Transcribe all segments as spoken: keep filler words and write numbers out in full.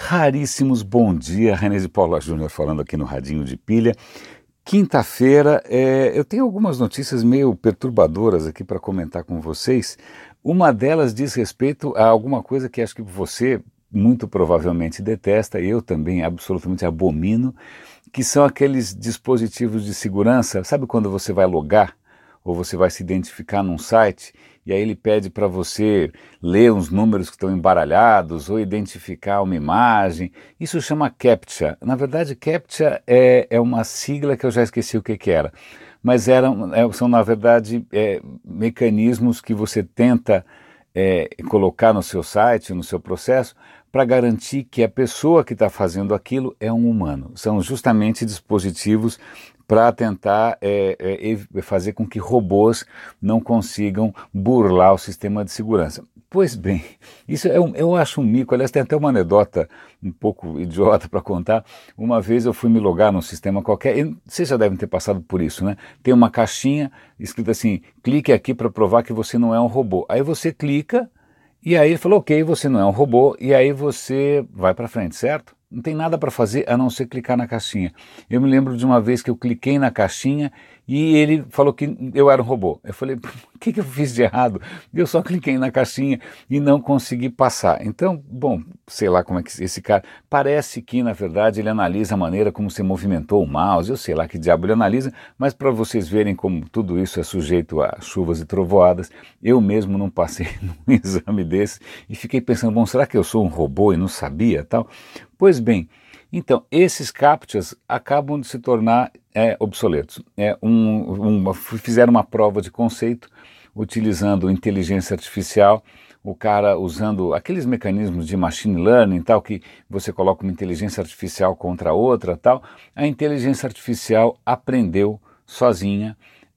raríssimos bom dia, René de Paula Júnior falando aqui no Radinho de Pilha. Quinta-feira, é, eu tenho algumas notícias meio perturbadoras aqui para comentar com vocês. Uma delas diz respeito a alguma coisa que acho que você muito provavelmente detesta, eu também absolutamente abomino, que são aqueles dispositivos de segurança. Sabe quando você vai logar ou você vai se identificar num site e aí ele pede para você ler uns números que estão embaralhados ou identificar uma imagem? Isso chama CAPTCHA. Na verdade, CAPTCHA é, é uma sigla que eu já esqueci o que, que era, mas eram, são na verdade é, mecanismos que você tenta é, colocar no seu site, no seu processo, para garantir que a pessoa que está fazendo aquilo é um humano. São justamente dispositivos para tentar é, é, fazer com que robôs não consigam burlar o sistema de segurança. Pois bem, isso é um, eu acho um mico. Aliás, tem até uma anedota um pouco idiota para contar. Uma vez eu fui me logar num sistema qualquer, e vocês já devem ter passado por isso, né? Tem uma caixinha escrita assim, clique aqui para provar que você não é um robô. Aí você clica, e aí ele falou, ok, você não é um robô, e aí você vai para frente, certo? Não tem nada para fazer a não ser clicar na caixinha. Eu me lembro de uma vez que eu cliquei na caixinha e ele falou que eu era um robô. Eu falei, o que, que eu fiz de errado? Eu só cliquei na caixinha e não consegui passar. Então, bom, sei lá como é que esse cara... Parece que, na verdade, ele analisa a maneira como você movimentou o mouse, eu sei lá que diabo ele analisa, mas para vocês verem como tudo isso é sujeito a chuvas e trovoadas, eu mesmo não passei num exame desse e fiquei pensando, bom, será que eu sou um robô e não sabia tal? Pois bem, então, esses CAPTCHAs acabam de se tornar é, obsoletos. É, um, um, fizeram uma prova de conceito utilizando inteligência artificial, o cara usando aqueles mecanismos de machine learning, tal, que você coloca uma inteligência artificial contra outra, tal. A inteligência artificial aprendeu sozinha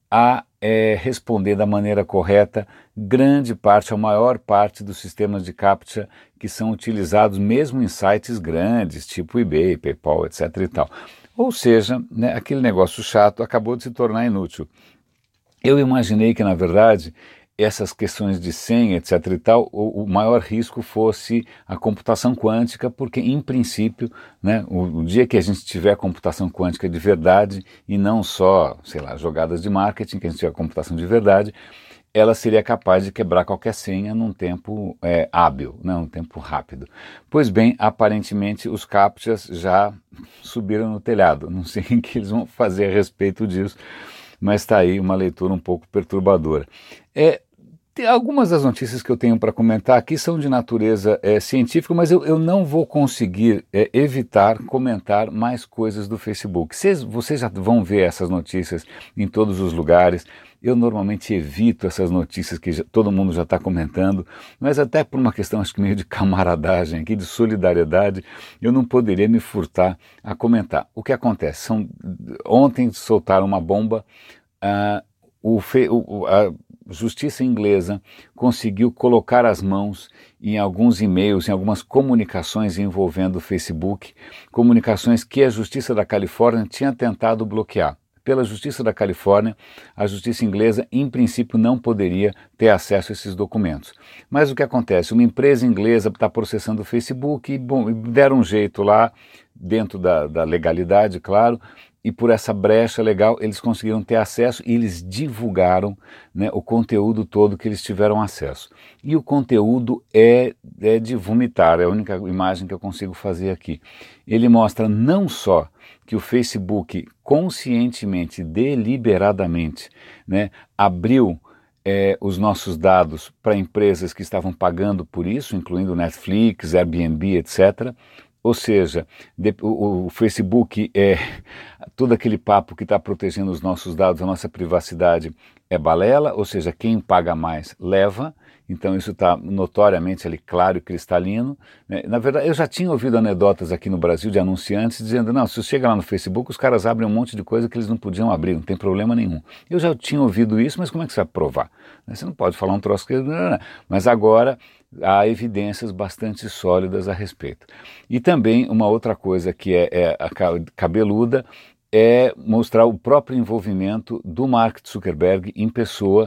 a é, responder da maneira correta grande parte, a maior parte dos sistemas de CAPTCHA que são utilizados mesmo em sites grandes, tipo eBay, PayPal, etc e tal. Ou seja, né, aquele negócio chato acabou de se tornar inútil. Eu imaginei que, na verdade, essas questões de senha, etc e tal, o, o maior risco fosse a computação quântica, porque, em princípio, né, o, o dia que a gente tiver computação quântica de verdade, e não só, sei lá, jogadas de marketing, que a gente tiver computação de verdade, ela seria capaz de quebrar qualquer senha num tempo é, hábil, né, num tempo rápido. Pois bem, aparentemente os CAPTCHAs já subiram no telhado, não sei o que eles vão fazer a respeito disso, mas está aí uma leitura um pouco perturbadora. É, tem algumas das notícias que eu tenho para comentar aqui são de natureza é, científica, mas eu, eu não vou conseguir é, evitar comentar mais coisas do Facebook. Cês, vocês já vão ver essas notícias em todos os lugares. Eu normalmente evito essas notícias que já, todo mundo já está comentando, mas até por uma questão acho que meio de camaradagem aqui, de solidariedade, eu não poderia me furtar a comentar. O que acontece? São, ontem soltaram uma bomba, uh, o, fe, o, a justiça inglesa conseguiu colocar as mãos em alguns e-mails, em algumas comunicações envolvendo o Facebook, comunicações que a justiça da Califórnia tinha tentado bloquear. Pela Justiça da Califórnia, a Justiça inglesa, em princípio, não poderia ter acesso a esses documentos. Mas o que acontece? Uma empresa inglesa está processando o Facebook e bom, deram um jeito lá, dentro da, da legalidade, claro, e por essa brecha legal eles conseguiram ter acesso e eles divulgaram, né, o conteúdo todo que eles tiveram acesso. E o conteúdo é, é de vomitar, é a única imagem que eu consigo fazer aqui. Ele mostra não só que o Facebook conscientemente, deliberadamente, né, abriu é, os nossos dados para empresas que estavam pagando por isso, incluindo Netflix, Airbnb, etcétera. Ou seja, de, o, o Facebook é todo aquele papo que está protegendo os nossos dados, a nossa privacidade é balela, ou seja, quem paga mais leva. Então isso está notoriamente ali claro e cristalino. Né? Na verdade, eu já tinha ouvido anedotas aqui no Brasil de anunciantes dizendo, não, se você chega lá no Facebook, os caras abrem um monte de coisa que eles não podiam abrir, não tem problema nenhum. Eu já tinha ouvido isso, mas como é que você vai provar? Você não pode falar um troço que... Mas agora há evidências bastante sólidas a respeito. E também uma outra coisa que é, é a cabeluda é mostrar o próprio envolvimento do Mark Zuckerberg em pessoa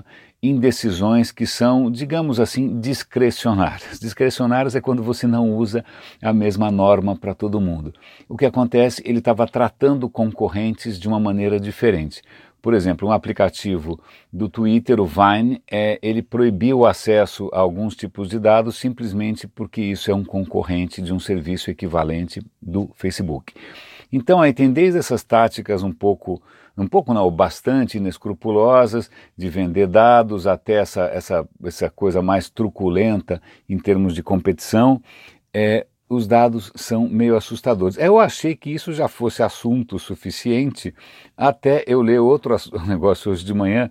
em decisões que são, digamos assim, discrecionárias. Discrecionárias é quando você não usa a mesma norma para todo mundo. O que acontece? Ele estava tratando concorrentes de uma maneira diferente. Por exemplo, um aplicativo do Twitter, o Vine, é, ele proibiu o acesso a alguns tipos de dados simplesmente porque isso é um concorrente de um serviço equivalente do Facebook. Então aí tem desde essas táticas um pouco, um pouco não, bastante inescrupulosas de vender dados até essa, essa, essa coisa mais truculenta em termos de competição, é, os dados são meio assustadores. Eu achei que isso já fosse assunto suficiente até eu ler outro negócio hoje de manhã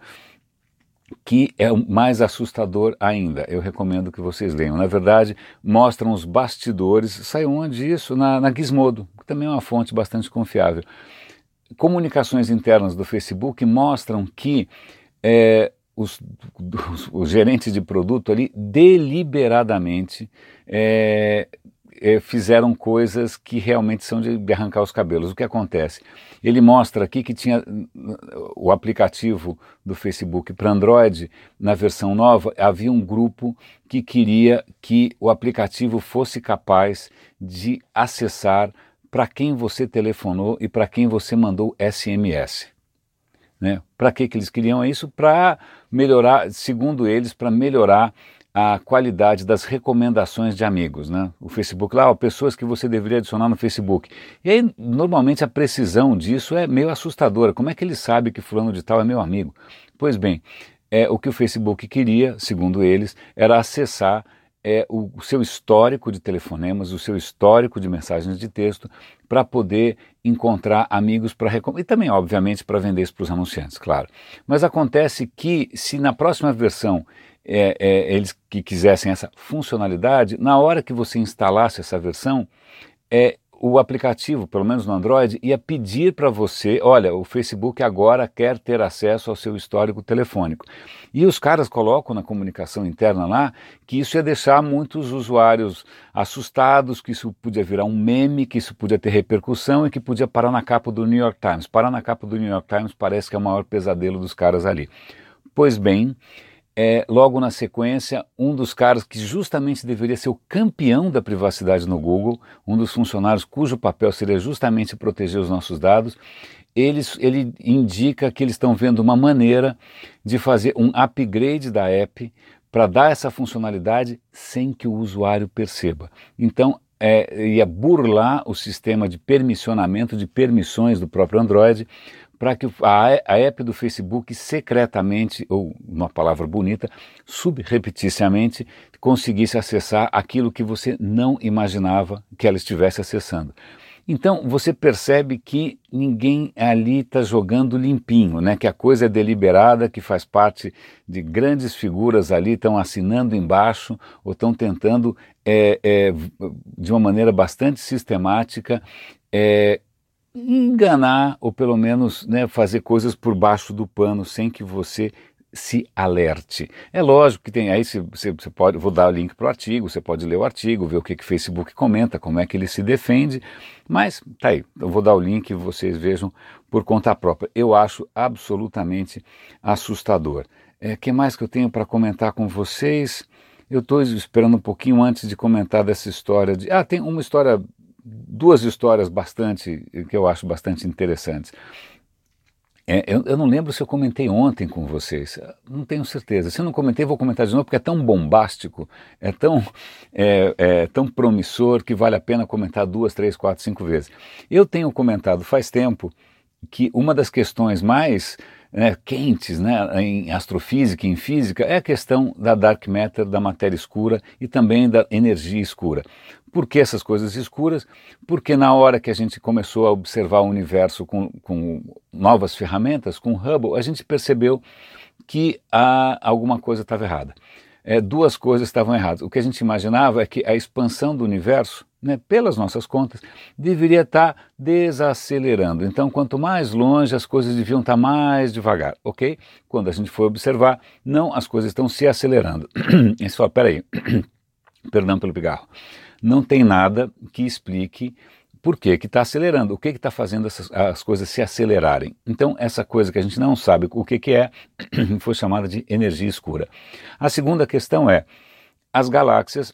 que é mais assustador ainda. Eu recomendo que vocês leiam. Na verdade, mostram os bastidores. Saiu onde isso? Na, na Gizmodo, que também é uma fonte bastante confiável. Comunicações internas do Facebook mostram que é, os, os, os gerentes de produto ali deliberadamente é, é, fizeram coisas que realmente são de arrancar os cabelos. O que acontece? Ele mostra aqui que tinha o aplicativo do Facebook para Android, na versão nova, havia um grupo que queria que o aplicativo fosse capaz de acessar para quem você telefonou e para quem você mandou S M S. Né? Para que, que eles queriam isso? Para melhorar, segundo eles, para melhorar a qualidade das recomendações de amigos, né? O Facebook lá, ó, pessoas que você deveria adicionar no Facebook. E aí, normalmente, a precisão disso é meio assustadora. Como é que ele sabe que fulano de tal é meu amigo? Pois bem, é, o que o Facebook queria, segundo eles, era acessar é, o, o seu histórico de telefonemas, o seu histórico de mensagens de texto, para poder encontrar amigos para recomendar. E também, obviamente, para vender isso para os anunciantes, claro. Mas acontece que, se na próxima versão É, é, eles que quisessem essa funcionalidade, na hora que você instalasse essa versão, é, o aplicativo, pelo menos no Android, ia pedir para você, olha, o Facebook agora quer ter acesso ao seu histórico telefônico. E os caras colocam na comunicação interna lá que isso ia deixar muitos usuários assustados, que isso podia virar um meme, que isso podia ter repercussão e que podia parar na capa do New York Times. Parar na capa do New York Times parece que é o maior pesadelo dos caras ali. Pois bem, É, logo na sequência, um dos caras que justamente deveria ser o campeão da privacidade no Google, um dos funcionários cujo papel seria justamente proteger os nossos dados, eles, ele indica que eles estão vendo uma maneira de fazer um upgrade da app para dar essa funcionalidade sem que o usuário perceba. Então, é, ia burlar o sistema de permissionamento, de permissões do próprio Android, para que a, a app do Facebook secretamente, ou uma palavra bonita, subrepeticiamente, conseguisse acessar aquilo que você não imaginava que ela estivesse acessando. Então você percebe que ninguém ali está jogando limpinho, né? Que a coisa é deliberada, que faz parte de grandes figuras ali, estão assinando embaixo ou estão tentando, é, é, de uma maneira bastante sistemática, é, enganar ou pelo menos, né, fazer coisas por baixo do pano sem que você se alerte. É lógico que tem aí, você, você pode, vou dar o link para o artigo, você pode ler o artigo, ver o que, que o Facebook comenta, como é que ele se defende, mas tá aí, eu vou dar o link e vocês vejam por conta própria. Eu acho absolutamente assustador. O é, que mais que eu tenho para comentar com vocês? Eu estou esperando um pouquinho antes de comentar dessa história de... Ah, tem uma história... Duas histórias bastante, que eu acho bastante interessantes. É, eu, eu não lembro se eu comentei ontem com vocês, não tenho certeza. Se eu não comentei, vou comentar de novo, porque é tão bombástico, é tão, é, é, tão promissor, que vale a pena comentar duas, três, quatro, cinco vezes. Eu tenho comentado faz tempo que uma das questões mais né, quentes né, em astrofísica e em física é a questão da dark matter, da matéria escura e também da energia escura. Por que essas coisas escuras? Porque na hora que a gente começou a observar o universo com, com novas ferramentas, com Hubble, a gente percebeu que ah, alguma coisa estava errada. É, duas coisas estavam erradas. O que a gente imaginava é que a expansão do universo, né, pelas nossas contas, deveria estar desacelerando. Então, quanto mais longe, as coisas deviam estar mais devagar, ok? Quando a gente foi observar, não, as coisas estão se acelerando. E você fala, peraí, perdão pelo pigarro. Não tem nada que explique por que que está acelerando? O que que está fazendo essas, as coisas se acelerarem? Então, essa coisa que a gente não sabe o que que é, foi chamada de energia escura. A segunda questão é, as galáxias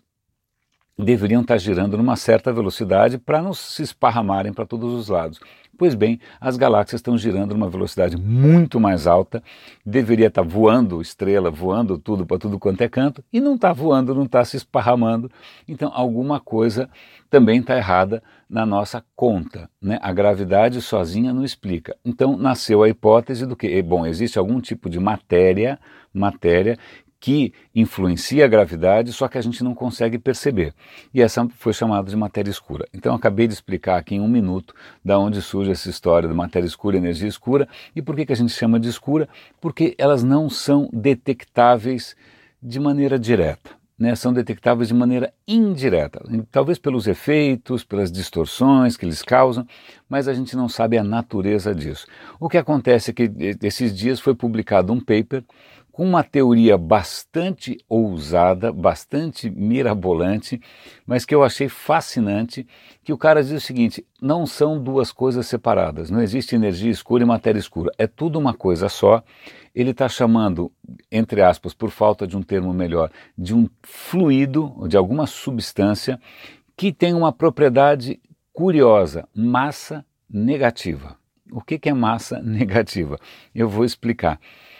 deveriam estar girando numa certa velocidade para não se esparramarem para todos os lados. Pois bem, as galáxias estão girando numa velocidade muito mais alta, deveria estar voando estrela, voando tudo para tudo quanto é canto, e não está voando, não está se esparramando, então alguma coisa também está errada na nossa conta, né? A gravidade sozinha não explica. Então nasceu a hipótese do que, bom, existe algum tipo de matéria, matéria que influencia a gravidade, só que a gente não consegue perceber. E essa foi chamada de matéria escura. Então eu acabei de explicar aqui em um minuto da onde surge essa história de matéria escura e energia escura, e por que que a gente chama de escura? Porque elas não são detectáveis de maneira direta, né? São detectáveis de maneira indireta, talvez pelos efeitos, pelas distorções que eles causam, mas a gente não sabe a natureza disso. O que acontece é que esses dias foi publicado um paper com uma teoria bastante ousada, bastante mirabolante, mas que eu achei fascinante, que o cara diz o seguinte, não são duas coisas separadas, não existe energia escura e matéria escura, é tudo uma coisa só. Ele está chamando, entre aspas, por falta de um termo melhor, de um fluido, de alguma substância, que tem uma propriedade curiosa, massa negativa. O que que é massa negativa? Eu vou explicar.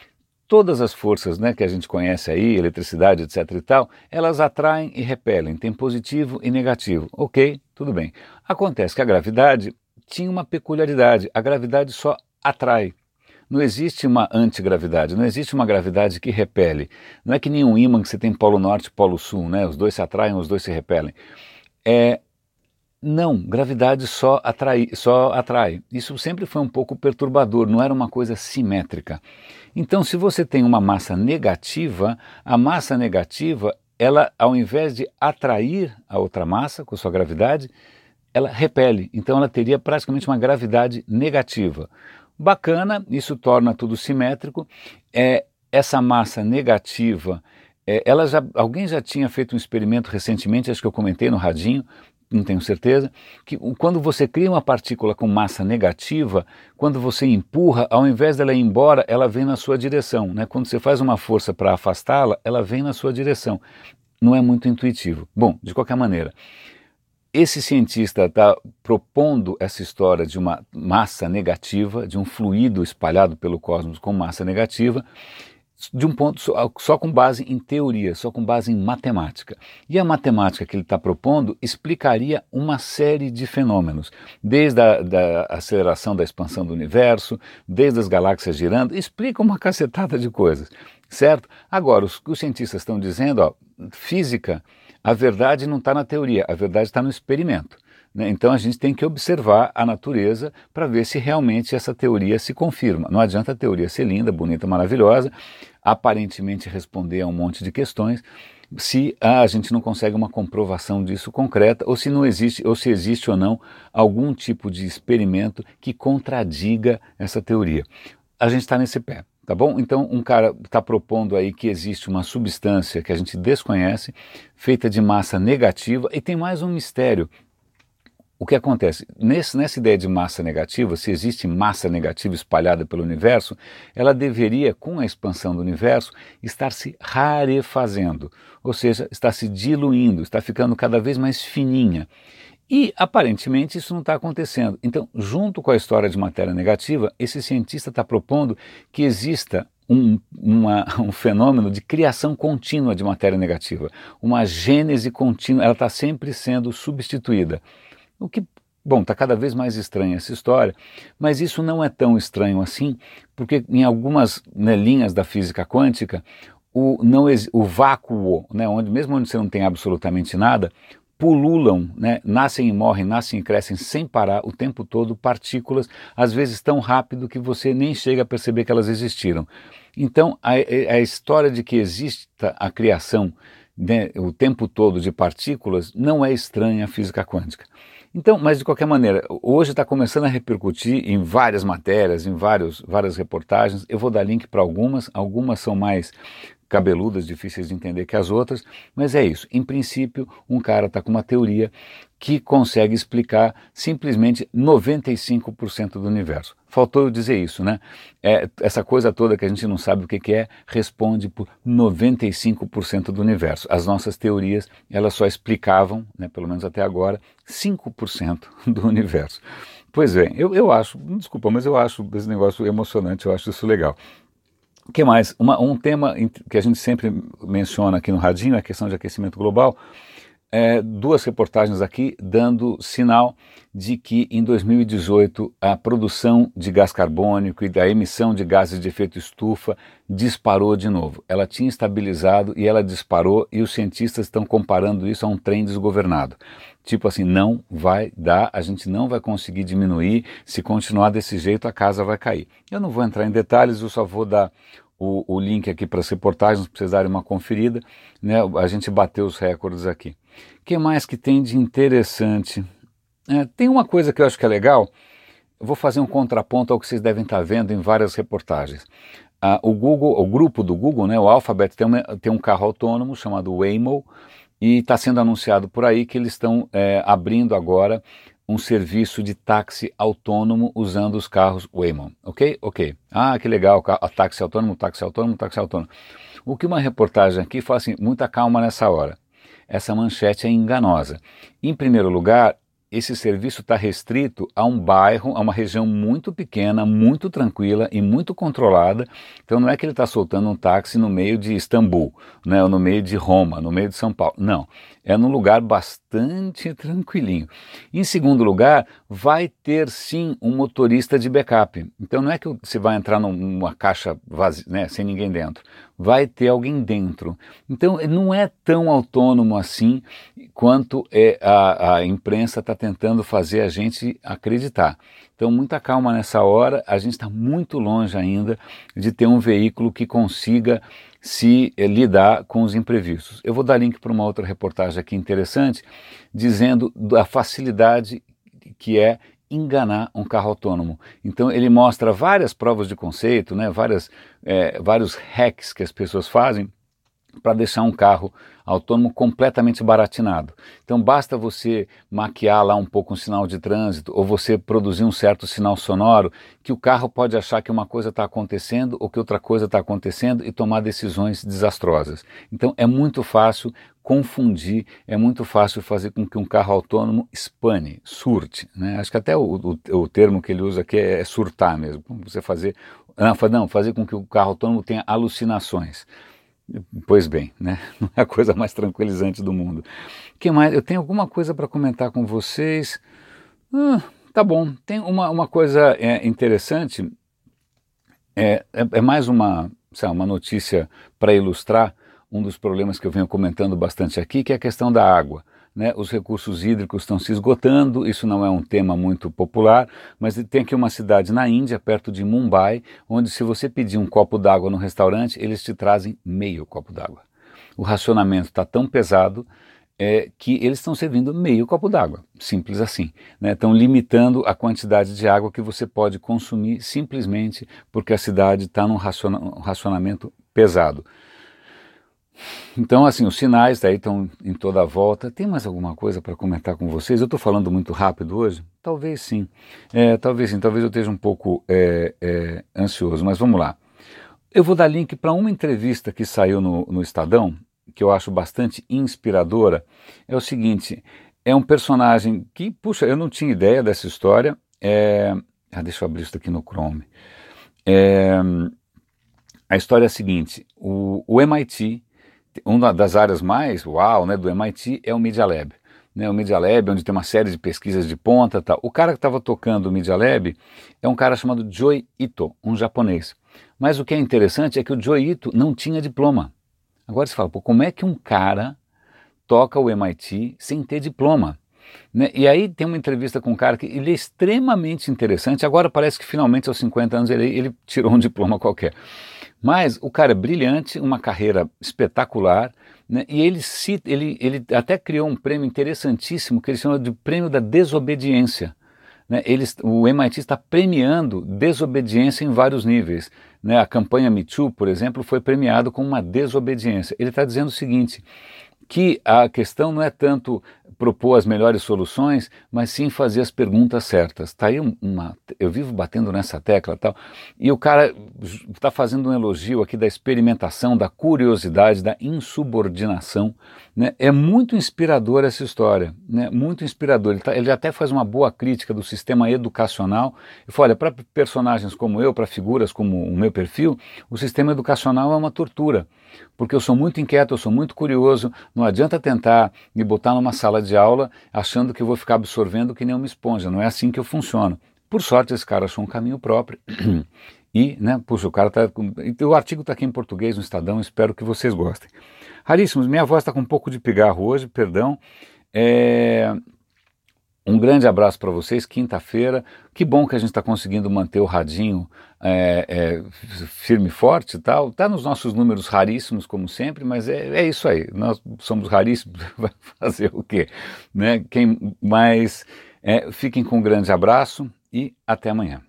Todas as forças, né, que a gente conhece aí, eletricidade, etc e tal, elas atraem e repelem, tem positivo e negativo. Ok, tudo bem. Acontece que a gravidade tinha uma peculiaridade, a gravidade só atrai. Não existe uma antigravidade, não existe uma gravidade que repele. Não é que nem um ímã que você tem polo norte e polo sul, né, os dois se atraem, os dois se repelem. É... Não, gravidade só atrai, só atrai. Isso sempre foi um pouco perturbador, não era uma coisa simétrica. Então, se você tem uma massa negativa, a massa negativa, ela, ao invés de atrair a outra massa com a sua gravidade, ela repele. Então, ela teria praticamente uma gravidade negativa. Bacana, isso torna tudo simétrico. É, essa massa negativa, é, ela já, alguém já tinha feito um experimento recentemente, acho que eu comentei no radinho, não tenho certeza, que quando você cria uma partícula com massa negativa, quando você empurra, ao invés dela ir embora, ela vem na sua direção, né? Quando você faz uma força para afastá-la, ela vem na sua direção. Não é muito intuitivo. Bom, de qualquer maneira, esse cientista está propondo essa história de uma massa negativa, de um fluido espalhado pelo cosmos com massa negativa, de um ponto só, só com base em teoria, só com base em matemática. E a matemática que ele está propondo explicaria uma série de fenômenos, desde a da aceleração da expansão do universo, desde as galáxias girando, explica uma cacetada de coisas, certo? Agora, os, os cientistas estão dizendo, ó, física, a verdade não está na teoria, a verdade está no experimento. Então a gente tem que observar a natureza para ver se realmente essa teoria se confirma. Não adianta a teoria ser linda, bonita, maravilhosa, aparentemente responder a um monte de questões, se ah, a gente não consegue uma comprovação disso concreta, ou se não existe, ou se existe ou não algum tipo de experimento que contradiga essa teoria. A gente está nesse pé. Tá bom? Então um cara está propondo aí que existe uma substância que a gente desconhece, feita de massa negativa, e tem mais um mistério. O que acontece? Nesse, nessa ideia de massa negativa, se existe massa negativa espalhada pelo universo, ela deveria, com a expansão do universo, estar se rarefazendo, ou seja, está se diluindo, está ficando cada vez mais fininha. E, aparentemente, isso não está acontecendo. Então, junto com a história de matéria negativa, esse cientista está propondo que exista um, uma, um fenômeno de criação contínua de matéria negativa, uma gênese contínua, ela está sempre sendo substituída. O que, bom, está cada vez mais estranha essa história, mas isso não é tão estranho assim, porque em algumas, né, linhas da física quântica, o, não, o vácuo, né, onde, mesmo onde você não tem absolutamente nada, pululam, né, nascem e morrem, nascem e crescem sem parar o tempo todo partículas, às vezes tão rápido que você nem chega a perceber que elas existiram. Então, a, a história de que exista a criação, né, o tempo todo de partículas não é estranha à física quântica. Então, mas de qualquer maneira, hoje está começando a repercutir em várias matérias, em vários, várias reportagens. Eu vou dar link para algumas, algumas são mais cabeludas, difíceis de entender que as outras, mas é isso. Em princípio, um cara está com uma teoria que consegue explicar simplesmente noventa e cinco por cento do universo. Faltou eu dizer isso, né? É, essa coisa toda que a gente não sabe o que, que é, responde por noventa e cinco por cento do universo. As nossas teorias, elas só explicavam, né, pelo menos até agora, cinco por cento do universo. Pois bem, eu, eu acho, desculpa, mas eu acho esse negócio emocionante, eu acho isso legal. O que mais? Uma, um tema que a gente sempre menciona aqui no Radinho é a questão de aquecimento global. É, duas reportagens aqui dando sinal de que em dois mil e dezoito a produção de gás carbônico e da emissão de gases de efeito estufa disparou de novo. Ela tinha estabilizado e ela disparou, e os cientistas estão comparando isso a um trem desgovernado. Tipo assim, não vai dar, a gente não vai conseguir diminuir, se continuar desse jeito a casa vai cair. Eu não vou entrar em detalhes, eu só vou dar o, o link aqui para as reportagens, para vocês darem uma conferida, né? A gente bateu os recordes aqui. O que mais que tem de interessante? É, tem uma coisa que eu acho que é legal, eu vou fazer um contraponto ao que vocês devem estar vendo em várias reportagens. Ah, o Google, o grupo do Google, né, o Alphabet, tem, uma, tem um carro autônomo chamado Waymo, e está sendo anunciado por aí que eles estão é, abrindo agora um serviço de táxi autônomo usando os carros Waymo, ok? Ok. Ah, que legal, a táxi autônomo, táxi autônomo, táxi autônomo. O que uma reportagem aqui fala assim, muita calma nessa hora. Essa manchete é enganosa. Em primeiro lugar, esse serviço está restrito a um bairro, a uma região muito pequena, muito tranquila e muito controlada. Então não é que ele está soltando um táxi no meio de Istambul, né, ou no meio de Roma, no meio de São Paulo. Não, é num lugar bastante tranquilinho. Em segundo lugar, vai ter sim um motorista de backup. Então não é que você vai entrar numa caixa vazia, né, sem ninguém dentro. Vai ter alguém dentro. Então não é tão autônomo assim quanto é, a, a imprensa está tentando fazer a gente acreditar. Então muita calma nessa hora, a gente está muito longe ainda de ter um veículo que consiga se eh, lidar com os imprevistos. Eu vou dar link para uma outra reportagem aqui interessante, dizendo da facilidade que é enganar um carro autônomo. Então ele mostra várias provas de conceito, né, várias, é, vários hacks que as pessoas fazem para deixar um carro autônomo completamente baratinado. Então basta você maquiar lá um pouco um sinal de trânsito ou você produzir um certo sinal sonoro que o carro pode achar que uma coisa está acontecendo ou que outra coisa está acontecendo e tomar decisões desastrosas. Então é muito fácil confundir, é muito fácil fazer com que um carro autônomo espane, surte, né? Acho que até o, o, o termo que ele usa aqui é, é surtar mesmo, você fazer, não, não, fazer com que o carro autônomo tenha alucinações. Pois bem, né? Não é a coisa mais tranquilizante do mundo. Que mais? Eu tenho alguma coisa para comentar com vocês. Ah, tá bom. Tem uma, uma coisa é, interessante. É, é, é mais uma, sabe, uma notícia para ilustrar um dos problemas que eu venho comentando bastante aqui, que é a questão da água. Né, os recursos hídricos estão se esgotando, isso não é um tema muito popular, mas tem aqui uma cidade na Índia, perto de Mumbai, onde se você pedir um copo d'água no restaurante, eles te trazem meio copo d'água. O racionamento está tão pesado é, que eles estão servindo meio copo d'água, simples assim. Né, estão limitando a quantidade de água que você pode consumir simplesmente porque a cidade está num raciona- um racionamento pesado. Então, assim, os sinais daí estão em toda a volta. Tem mais alguma coisa para comentar com vocês? Eu estou falando muito rápido hoje? Talvez sim. É, talvez sim, talvez eu esteja um pouco é, é, ansioso, mas vamos lá. Eu vou dar link para uma entrevista que saiu no, no Estadão, que eu acho bastante inspiradora. É o seguinte, é um personagem que, puxa, eu não tinha ideia dessa história. É... Ah, deixa eu abrir isso aqui no Chrome. É... A história é a seguinte, o, o M I T... Uma das áreas mais, uau, né, do M I T é o Media Lab. Né, o Media Lab, onde tem uma série de pesquisas de ponta. Tal. O cara que estava tocando o Media Lab é um cara chamado Joi Ito, um japonês. Mas o que é interessante é que o Joi Ito não tinha diploma. Agora você fala, pô, como é que um cara toca o M I T sem ter diploma? Né? E aí tem uma entrevista com um cara que ele é extremamente interessante. Agora parece que finalmente aos cinquenta anos ele, ele tirou um diploma qualquer. Mas o cara é brilhante, uma carreira espetacular, né? E ele, cita, ele, ele até criou um prêmio interessantíssimo que ele chama de Prêmio da Desobediência. né, eles, o M I T está premiando desobediência em vários níveis. Né? A campanha Me Too, por exemplo, foi premiado com uma desobediência. Ele está dizendo o seguinte, que a questão não é tanto propor as melhores soluções, mas sim fazer as perguntas certas. Tá aí uma, eu vivo batendo nessa tecla tal, e o cara está fazendo um elogio aqui da experimentação, da curiosidade, da insubordinação. Né? É muito inspirador essa história, né? Muito inspirador. Ele, tá, ele até faz uma boa crítica do sistema educacional. E fala, olha, para personagens como eu, para figuras como o meu perfil, o sistema educacional é uma tortura. Porque eu sou muito inquieto, eu sou muito curioso, não adianta tentar me botar numa sala de aula achando que eu vou ficar absorvendo que nem uma esponja, não é assim que eu funciono. Por sorte esse cara achou um caminho próprio e, né, puxa, o cara tá, o artigo está aqui em português no Estadão, espero que vocês gostem. Raríssimos, minha voz está com um pouco de pigarro hoje, perdão, é... Um grande abraço para vocês, quinta-feira, que bom que a gente está conseguindo manter o radinho é, é, firme e forte e tal, está nos nossos números raríssimos como sempre, mas é, é isso aí, nós somos raríssimos, vai fazer o quê? Né? Quem mais, é, fiquem com um grande abraço e até amanhã.